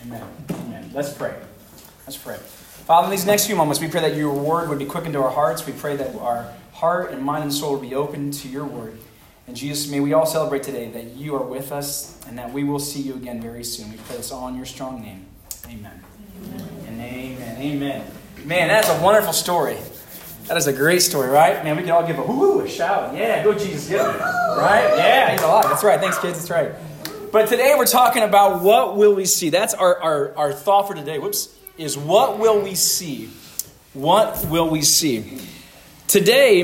Amen. Amen. Let's pray. Let's pray. Father, in these next few moments, we pray that your word would be quickened to our hearts. We pray that our heart and mind and soul would be open to your word. And Jesus, may we all celebrate today that you are with us and that we will see you again very soon. We pray this all in your strong name. Amen. Amen. And amen. Amen. Man, that's a wonderful story. That is a great story, right? Man, we can all give a shout. Yeah, go Jesus, get him. Right? Yeah, he's alive. That's right. Thanks, kids. That's right. But today we're talking about what will we see. That's our thought for today. Is what will we see? What will we see? Today,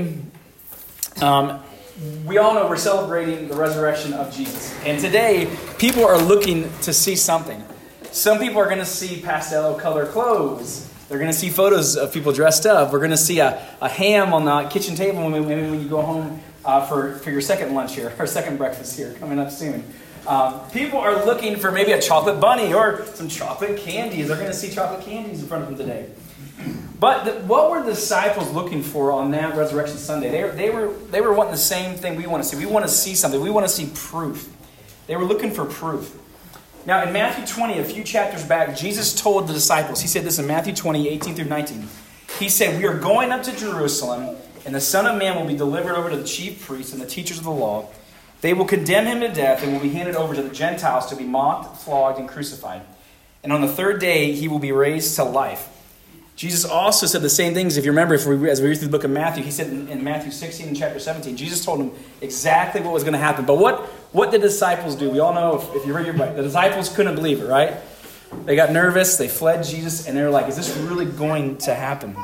we all know we're celebrating the resurrection of Jesus. And today, people are looking to see something. Some people are going to see pastel-colored clothes. They're going to see photos of people dressed up. We're going to see a ham on the kitchen table when you go home for your second lunch here, or second breakfast here, coming up soon. People are looking for maybe a chocolate bunny or some chocolate candies. They're going to see chocolate candies in front of them today. But what were the disciples looking for on that Resurrection Sunday? They were wanting the same thing we want to see. We want to see something. We want to see proof. They were looking for proof. Now, in Matthew 20, a few chapters back, Jesus told the disciples, he said this in Matthew 20, 18 through 19. He said, "We are going up to Jerusalem, and the Son of Man will be delivered over to the chief priests and the teachers of the law. They will condemn him to death and will be handed over to the Gentiles to be mocked, flogged, and crucified. And on the third day, he will be raised to life." Jesus also said the same things. If you remember, as we read through the book of Matthew, he said in Matthew 16 and chapter 17, Jesus told them exactly what was going to happen. But what did the disciples do? We all know, if you read your Bible, the disciples couldn't believe it, right? They got nervous. They fled Jesus, and they were like, is this really going to happen?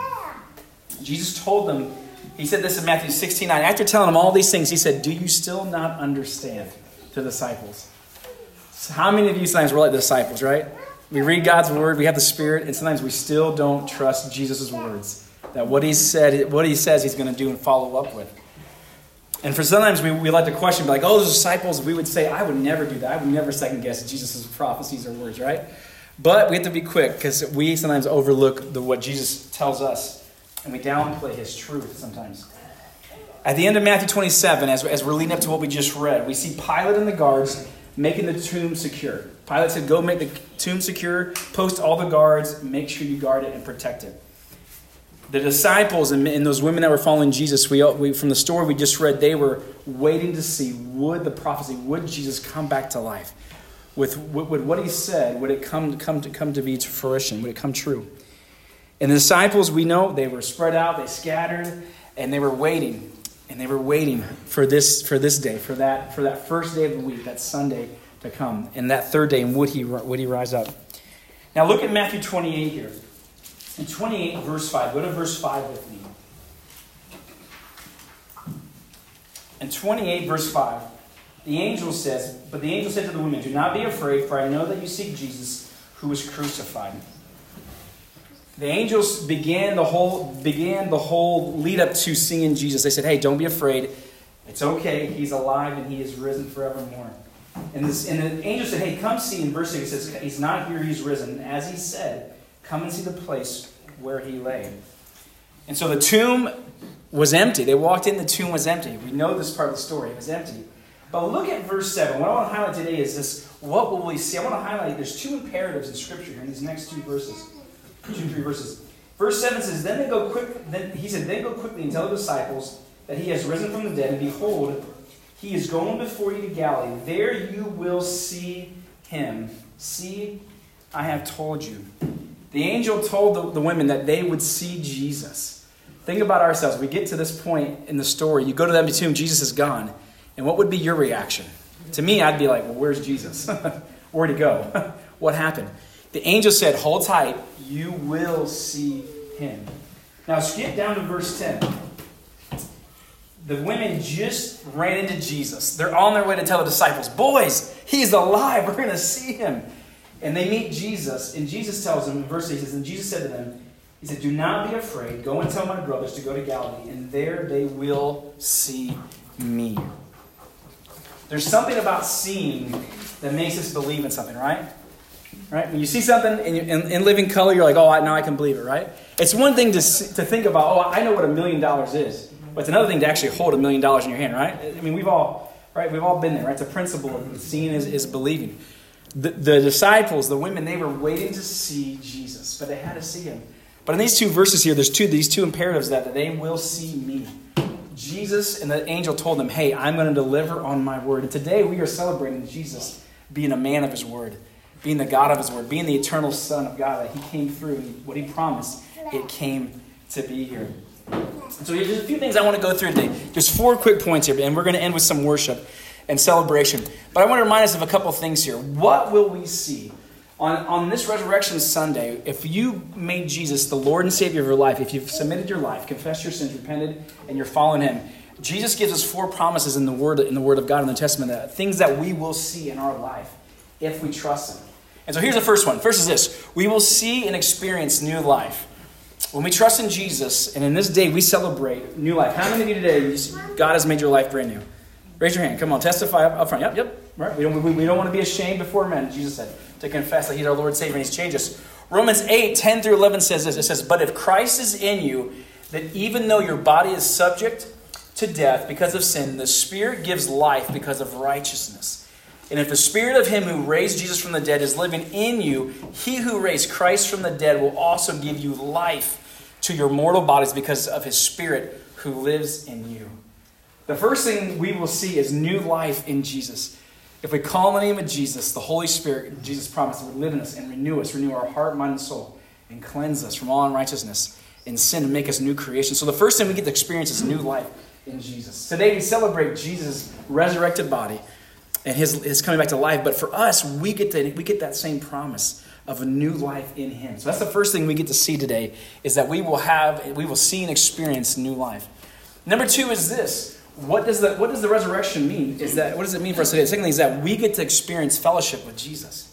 Jesus told them, he said this in Matthew 16:9. After telling them all these things, he said, "Do you still not understand?" to the disciples. So how many of you sometimes were like the disciples, right? We read God's word, we have the Spirit, and sometimes we still don't trust Jesus' words. That what he says he's going to do and follow up with. And for sometimes we like to question, be like, oh, those disciples, we would say, I would never do that. I would never second guess Jesus' prophecies or words, right? But we have to be quick because we sometimes overlook what Jesus tells us. And we downplay his truth sometimes. At the end of Matthew 27, as we're leading up to what we just read, we see Pilate and the guards making the tomb secure. Pilate said, go make the tomb secure, post all the guards, make sure you guard it and protect it. The disciples and those women that were following Jesus, we from the story we just read, they were waiting to see, would Jesus come back to life? With what he said, would it come to be to fruition? Would it come true? And the disciples, we know, they were spread out, they scattered, and they were waiting. And they were waiting for this day, for that first day of the week, that Sunday to come. And that third day, and would he rise up? Now look at Matthew 28 here. In 28, verse 5. Go to verse 5 with me. In 28, verse 5, the angel said to the women, "Do not be afraid, for I know that you seek Jesus, who was crucified." The angels began the whole lead up to seeing Jesus. They said, hey, don't be afraid. It's okay. He's alive and he is risen forevermore. And the angel said, hey, come see. In verse 6 it says, he's not here, he's risen. As he said, come and see the place where he lay. And so the tomb was empty. They walked in, the tomb was empty. We know this part of the story. It was empty. But look at verse 7. What I want to highlight today is this, what will we see? I want to highlight, there's two imperatives in Scripture here in these next 3 verses. Verse 7 says, Then go quickly and tell the disciples that he has risen from the dead, and behold, he is going before you to Galilee. There you will see him. See, I have told you. The angel told the women that they would see Jesus. Think about ourselves. We get to this point in the story. You go to the empty tomb, Jesus is gone. And what would be your reaction? To me, I'd be like, well, where's Jesus? Where'd he go? What happened? The angel said, hold tight, you will see him. Now skip down to verse 10. The women just ran into Jesus. They're on their way to tell the disciples, boys, he's alive, we're going to see him. And they meet Jesus, and Jesus tells them, in verse 8, he says, and Jesus said to them, he said, do not be afraid, go and tell my brothers to go to Galilee, and there they will see me. There's something about seeing that makes us believe in something, right? Right? When you see something in living color, you're like, oh, now I can believe it, right? It's one thing to think about, oh, I know what $1 million is. But it's another thing to actually hold $1 million in your hand, right? I mean, we've all been there, right? It's a principle of seeing is believing. The disciples, the women, they were waiting to see Jesus, but they had to see him. But in these two verses here, there's these two imperatives that they will see me. Jesus and the angel told them, hey, I'm going to deliver on my word. And today we are celebrating Jesus being a man of his word, being the God of his word, being the eternal Son of God, that he came through and what he promised, it came to be here. So there's a few things I want to go through today. Just 4 quick points here, and we're going to end with some worship and celebration. But I want to remind us of a couple things here. What will we see? On this Resurrection Sunday, if you made Jesus the Lord and Savior of your life, if you've submitted your life, confessed your sins, repented, and you're following him, Jesus gives us 4 promises in the Word of God in the Testament, that things that we will see in our life if we trust him. And so here's the first one. First is this. We will see and experience new life. When we trust in Jesus, and in this day we celebrate new life. How many of you today, God has made your life brand new? Raise your hand. Come on, testify up front. Yep. Right. We don't want to be ashamed before men, Jesus said, to confess that he's our Lord and Savior and he's changed us. Romans 8:10 through 11 says this. It says, but if Christ is in you, that even though your body is subject to death because of sin, the Spirit gives life because of righteousness. And if the Spirit of him who raised Jesus from the dead is living in you, he who raised Christ from the dead will also give you life to your mortal bodies because of his Spirit who lives in you. The first thing we will see is new life in Jesus. If we call on the name of Jesus, the Holy Spirit, Jesus promised, would live in us and renew our heart, mind, and soul, and cleanse us from all unrighteousness and sin and make us new creation. So the first thing we get to experience is new life in Jesus. Today we celebrate Jesus' resurrected body and his coming back to life. But for us, we get that same promise of a new life in him. So that's the first thing we get to see today, is that we will see and experience new life. Number 2 is this. What does the resurrection mean? What does it mean for us today? The second thing is that we get to experience fellowship with Jesus.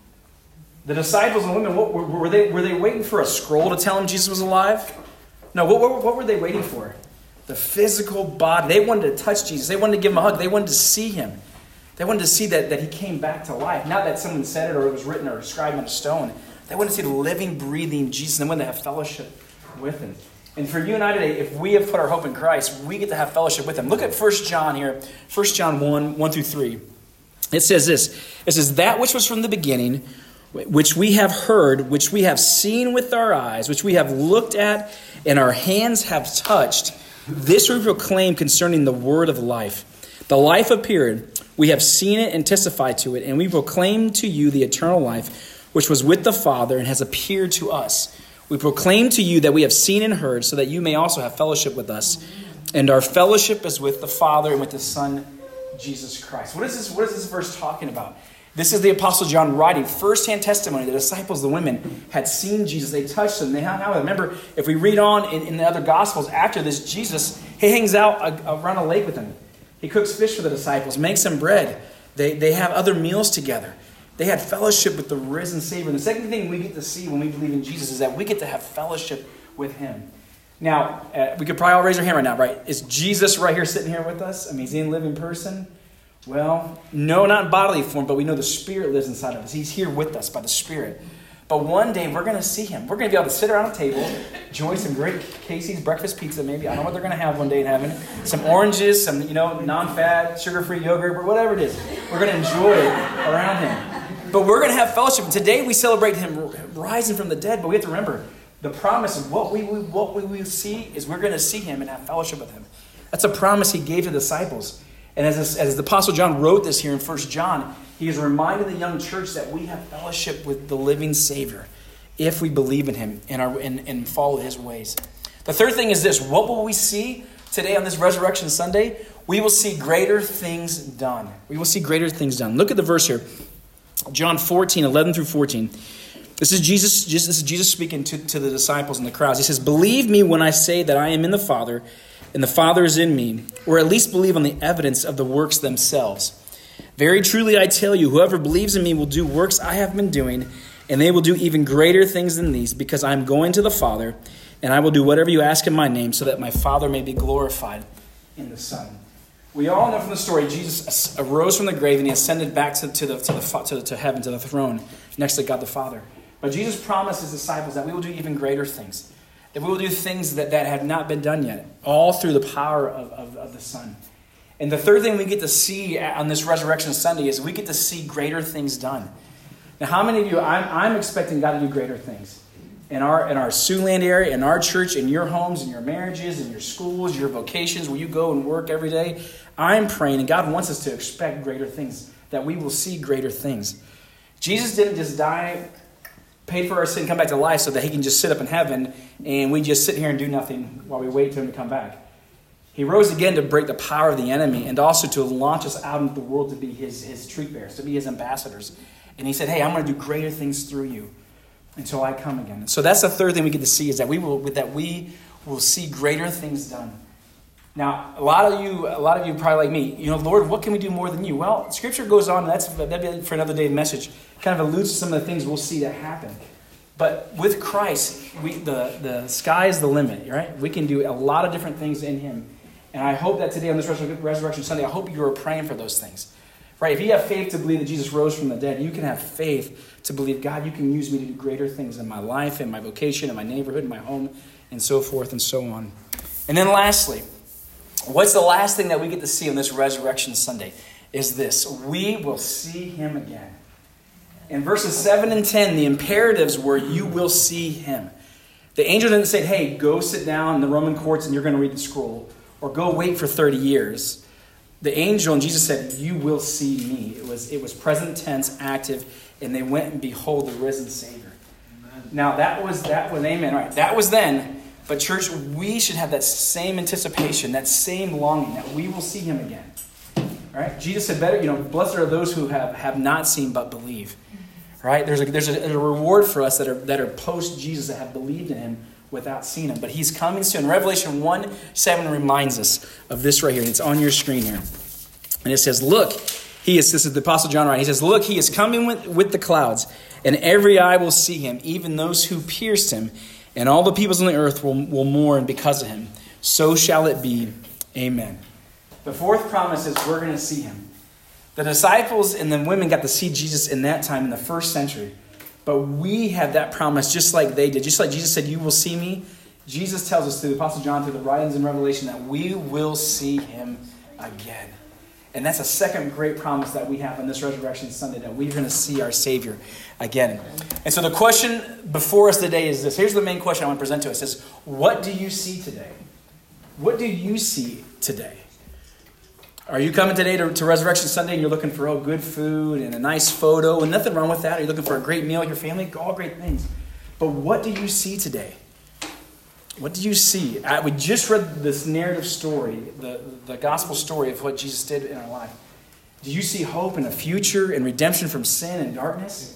The disciples and women, were they waiting for a scroll to tell them Jesus was alive? No, what were they waiting for? The physical body. They wanted to touch Jesus. They wanted to give him a hug. They wanted to see him. They wanted to see that he came back to life. Not that someone said it or it was written or scribed on a stone. They wanted to see the living, breathing Jesus, and they wanted to have fellowship with him. And for you and I today, if we have put our hope in Christ, we get to have fellowship with him. Look at 1 John here, 1 John 1 through 3. It says this. It says, that which was from the beginning, which we have heard, which we have seen with our eyes, which we have looked at, and our hands have touched, this we proclaim concerning the word of life. The life appeared, we have seen it and testified to it, and we proclaim to you the eternal life, which was with the Father and has appeared to us. We proclaim to you that we have seen and heard, so that you may also have fellowship with us. And our fellowship is with the Father and with his Son, Jesus Christ. What is this verse talking about? This is the Apostle John writing first-hand testimony. The disciples, the women, had seen Jesus. They touched him. They hung out with him. Remember, if we read on in the other Gospels, after this, Jesus, he hangs out around a lake with them. He cooks fish for the disciples, makes them bread. They have other meals together. They had fellowship with the risen Savior. And the second thing we get to see when we believe in Jesus is that we get to have fellowship with him. Now, we could probably all raise our hand right now, right? Is Jesus right here sitting here with us? I mean, is he in living person? Well, no, not in bodily form, but we know the Spirit lives inside of us. He's here with us by the Spirit. But one day we're going to see him. We're going to be able to sit around a table, enjoy some great Casey's breakfast pizza maybe. I don't know what they're going to have one day in heaven. Some oranges, some non-fat, sugar-free yogurt, or whatever it is. We're going to enjoy it around him. But we're going to have fellowship. And today we celebrate him rising from the dead. But we have to remember, the promise of what we will see is we're going to see him and have fellowship with him. That's a promise he gave to the disciples. And as the Apostle John wrote this here in 1 John, he is reminding the young church that we have fellowship with the living Savior if we believe in him and follow his ways. The third thing is this. What will we see today on this Resurrection Sunday? We will see greater things done. We will see greater things done. Look at the verse here. John 14, 11 through 14. This is Jesus speaking to the disciples and the crowds. He says, believe me when I say that I am in the Father, and the Father is in me, or at least believe on the evidence of the works themselves. Very truly I tell you, whoever believes in me will do works I have been doing, and they will do even greater things than these, because I am going to the Father, and I will do whatever you ask in my name, so that my Father may be glorified in the Son. We all know from the story, Jesus arose from the grave and he ascended back to heaven, to the throne, next to God the Father. But Jesus promised his disciples that we will do even greater things. That we will do things that have not been done yet, all through the power of the Son. And the third thing we get to see on this Resurrection Sunday is we get to see greater things done. Now, how many of you, I'm expecting God to do greater things in our Siouxland area, in our church, in your homes, in your marriages, in your schools, your vocations, where you go and work every day. I'm praying, and God wants us to expect greater things, that we will see greater things. Jesus didn't just die, paid for our sin, come back to life so that he can just sit up in heaven and we just sit here and do nothing while we wait for him to come back. He rose again to break the power of the enemy and also to launch us out into the world to be his truth bearers, to be his ambassadors. And he said, hey, I'm going to do greater things through you until I come again. So that's the third thing we get to see, is that we will see greater things done. Now, a lot of you probably like me, Lord, what can we do more than you? Well, Scripture goes on, that'd be for another day message, kind of alludes to some of the things we'll see that happen. But with Christ, the sky is the limit, right? We can do a lot of different things in him. And I hope that today on this Resurrection Sunday, I hope you are praying for those things. Right? If you have faith to believe that Jesus rose from the dead, you can have faith to believe, God, you can use me to do greater things in my life, in my vocation, in my neighborhood, in my home, and so forth and so on. And then lastly, what's the last thing that we get to see on this Resurrection Sunday is this. We will see him again. In verses 7 and 10, the imperatives were, you will see him. The angel didn't say, hey, go sit down in the Roman courts and you're going to read the scroll. Or go wait for 30 years. The angel and Jesus said, you will see me. It was present tense, active, and they went and behold the risen Savior. Amen. Now that was amen. Right. That was then. But church, we should have that same anticipation, that same longing that we will see him again. Right? Jesus said, better, blessed are those who have not seen but believe. Right? There's a reward for us that are post Jesus, that have believed in him without seeing him. But he's coming soon. Revelation 1:7 reminds us of this right here. And it's on your screen here. And it says, look, this is the Apostle John writing. He says, look, he is coming with the clouds, and every eye will see him, even those who pierced him, and all the peoples on the earth will mourn because of him. So shall it be. Amen. The fourth promise is we're going to see him. The disciples and the women got to see Jesus in that time, in the first century. But we have that promise just like they did. Just like Jesus said, you will see me. Jesus tells us through the Apostle John, through the writings in Revelation, that we will see him again. And that's a second great promise that we have on this Resurrection Sunday, that we're going to see our Savior again. And so the question before us today is this. Here's the main question I want to present to us. It says, what do you see today? What do you see today? Are you coming today to Resurrection Sunday and you're looking for good food and a nice photo, and nothing wrong with that? Are you looking for a great meal with your family? All great things. But what do you see today? What do you see? We just read this narrative story, the gospel story of what Jesus did in our life. Do you see hope in a future and redemption from sin and darkness?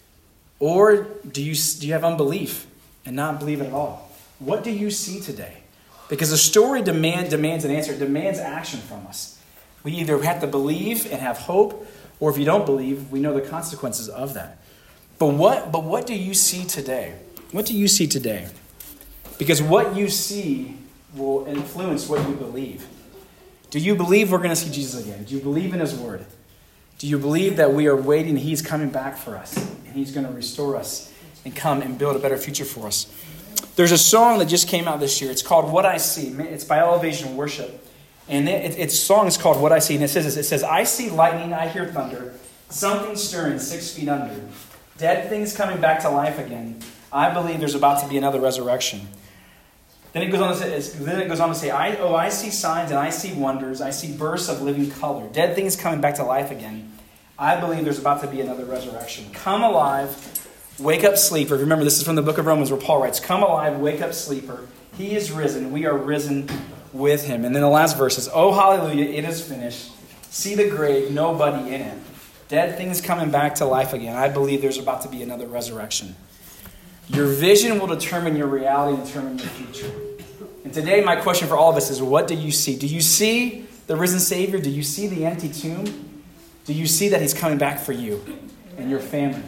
Or do you have unbelief and not believe at all? What do you see today? Because the story demands an answer. It demands action from us. We either have to believe and have hope, or if you don't believe, we know the consequences of that. But what do you see today? What do you see today? Because what you see will influence what you believe. Do you believe we're going to see Jesus again? Do you believe in his word? Do you believe that we are waiting, he's coming back for us, and he's going to restore us and come and build a better future for us? There's a song that just came out this year. It's called What I See. It's by Elevation Worship. And its song is called What I See. And it says, I see lightning, I hear thunder, something stirring 6 feet under. Dead things coming back to life again. I believe there's about to be another resurrection. Then it goes on to say, I see signs and I see wonders. I see bursts of living color. Dead things coming back to life again. I believe there's about to be another resurrection. Come alive, wake up, sleeper. Remember, this is from the book of Romans where Paul writes, come alive, wake up, sleeper. He is risen. We are risen with him. And then the last verse is, oh, hallelujah, it is finished. See the grave, nobody in it. Dead things coming back to life again. I believe there's about to be another resurrection. Your vision will determine your reality and determine your future. And today, my question for all of us is, what do you see? Do you see the risen Savior? Do you see the empty tomb? Do you see that he's coming back for you and your family?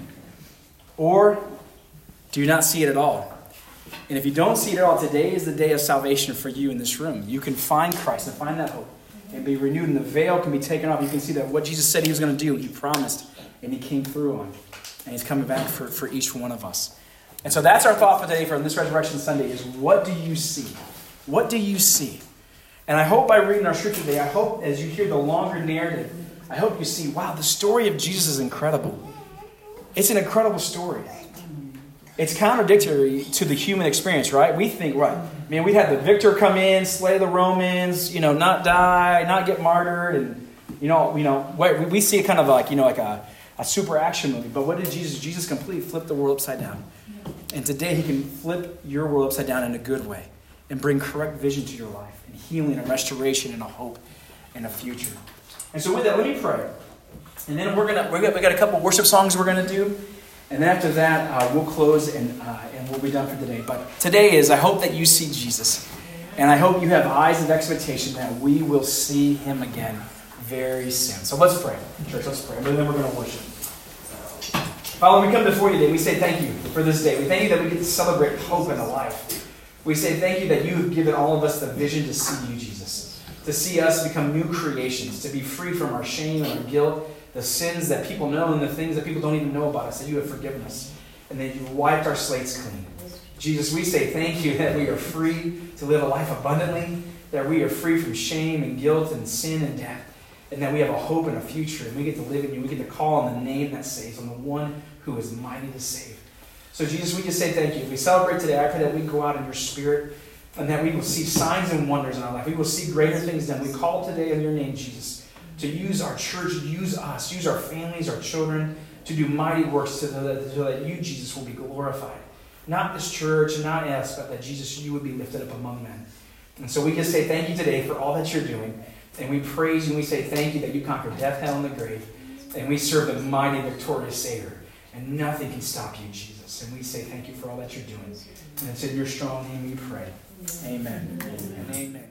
Or do you not see it at all? And if you don't see it at all, today is the day of salvation for you in this room. You can find Christ and find that hope and be renewed, and the veil can be taken off. You can see that what Jesus said he was going to do, he promised, and he came through on. And he's coming back for each one of us. And so that's our thought for today for this Resurrection Sunday is, what do you see? What do you see? And I hope by reading our scripture today, I hope as you hear the longer narrative, I hope you see, wow, the story of Jesus is incredible. It's an incredible story. It's contradictory to the human experience, right? We think, right, man, we had the victor come in, slay the Romans, not die, not get martyred, and we see it kind of like a super action movie. But what did Jesus? Jesus completely flipped the world upside down. And today he can flip your world upside down in a good way and bring correct vision to your life and healing and restoration and a hope and a future. And so with that, let me pray. And then we got a couple worship songs we're gonna do. And then after that, we'll close and we'll be done for the day. But today I hope that you see Jesus. And I hope you have eyes of expectation that we will see him again very soon. So let's pray. Church, let's pray. And then we're going to worship. Father, we come before you today. We say thank you for this day. We thank you that we get to celebrate hope in a life. We say thank you that you have given all of us the vision to see you, Jesus. To see us become new creations. To be free from our shame and our guilt. The sins that people know and the things that people don't even know about us. That you have forgiven us. And that you've wiped our slates clean. Jesus, we say thank you that we are free to live a life abundantly. That we are free from shame and guilt and sin and death. And that we have a hope and a future. And we get to live in you. We get to call on the name that saves. On the one who is mighty to save. So Jesus, we just say thank you. As we celebrate today, I pray that we go out in your spirit. And that we will see signs and wonders in our life. We will see greater things done. We call today in your name, Jesus. To use our church, use us, use our families, our children, to do mighty works so that you, Jesus, will be glorified. Not this church, not us, but that, Jesus, you would be lifted up among men. And so we just say thank you today for all that you're doing. And we praise you and we say thank you that you conquered death, hell, and the grave. And we serve the mighty, victorious Savior. And nothing can stop you, Jesus. And we say thank you for all that you're doing. And it's in your strong name we pray. Amen. Amen. Amen.